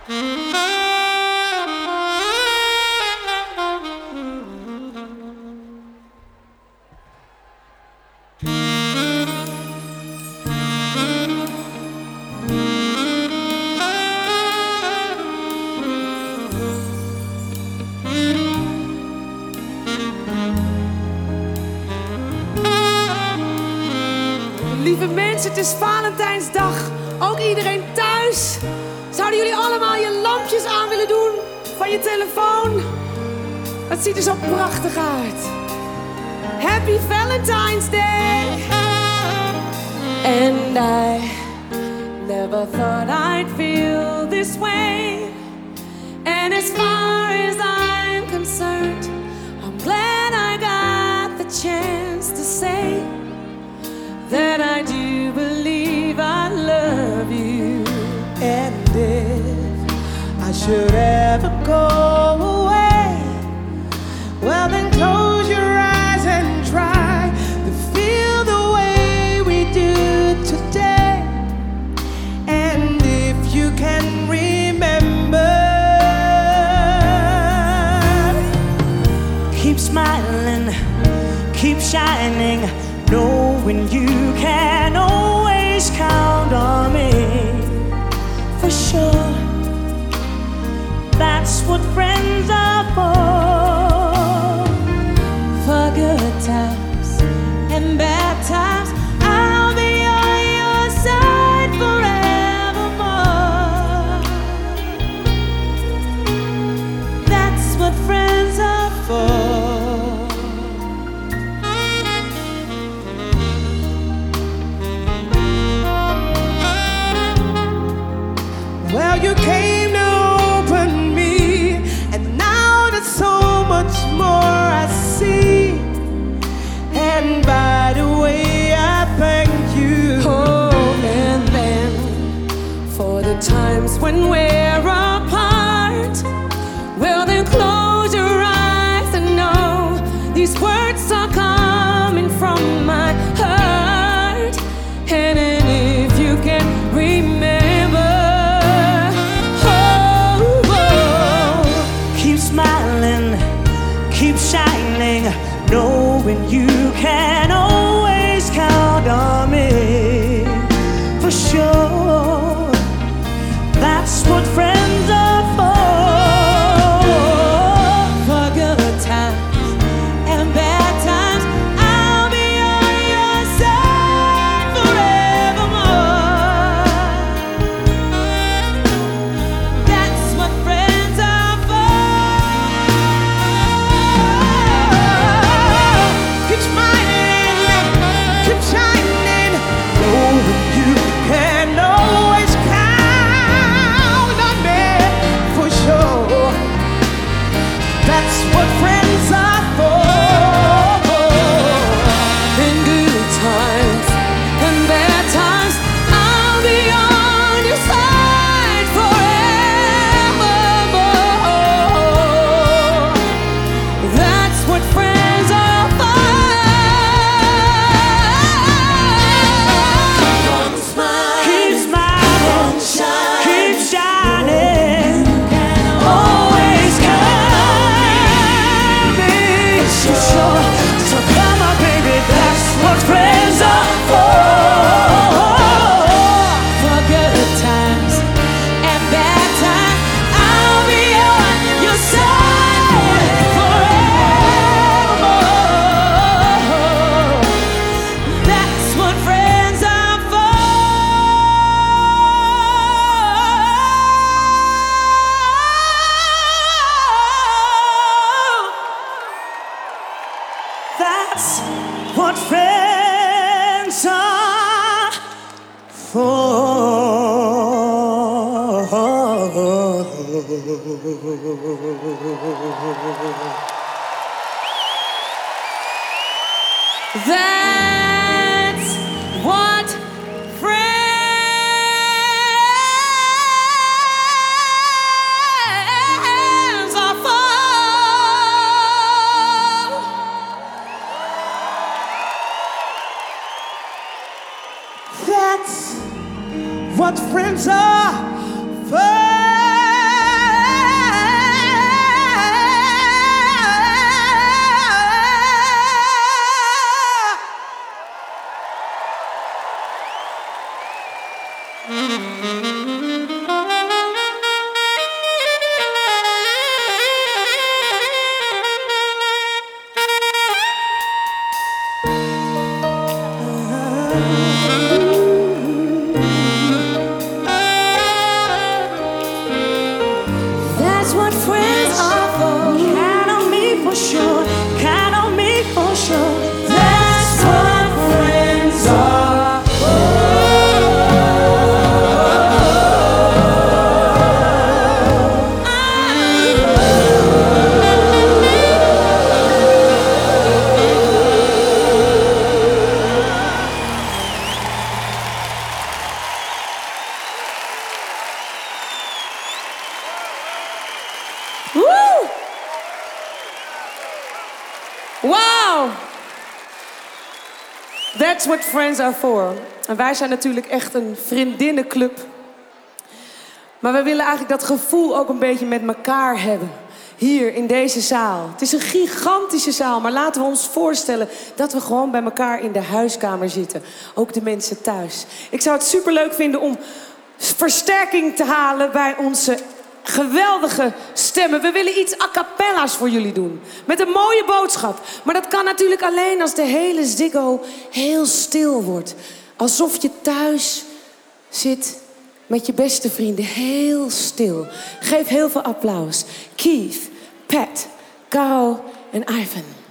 Lieve mensen, het is Valentijnsdag. Ook iedereen thuis. Zouden jullie allemaal je lampjes aan willen doen van je telefoon? Het ziet er zo prachtig uit. Happy Valentine's Day! And I never thought I'd feel this way. And as far as I'm concerned, I'm glad I got the chance to say that I do believe I love you. And if I should ever go away, well then close your eyes and try to feel the way we do today. And if you can remember, keep smiling, keep shining, knowing you can always count on me. For sure, that's what friends are for. For good times and bad times, I'll be on your side forevermore. That's what friends are for. Well, you came to open me, and now there's so much more I see. And by the way, I thank you. Oh, and then for the times when we're apart, well then close your eyes and know these words are coming from my heart. And if you can remember, keep shining, knowing you can always count on me. For sure, that's what friends are for. For good times and bad times, I'll be on your side forevermore. That's what friends are for. Keep smiling, keep shining, knowing you can always count on me. For sure, that's what friends are for. in good times and bad times, I'll be on your side forevermore. That's what friends are for. Keep smiling, keep shining, always count me. For sure, so come on, baby, that's what friends are for. For good times and bad times, I'll be on your side forevermore. That's what friends are for. That's what friends are for. That's what friends are for. That's what friends are for. Woe! Wow! That's what friends are for. En wij zijn natuurlijk echt een vriendinnenclub. Maar we willen eigenlijk dat gevoel ook een beetje met elkaar hebben. Hier in deze zaal. Het is een gigantische zaal, maar laten we ons voorstellen dat we gewoon bij elkaar in de huiskamer zitten. Ook de mensen thuis. Ik zou het superleuk vinden om versterking te halen bij onze geweldige stemmen. We willen iets a cappella's voor jullie doen. Met een mooie boodschap. Maar dat kan natuurlijk alleen als de hele Ziggo heel stil wordt. Alsof je thuis zit met je beste vrienden. Heel stil. Geef heel veel applaus. Keith, Pat, Caro en Ivan.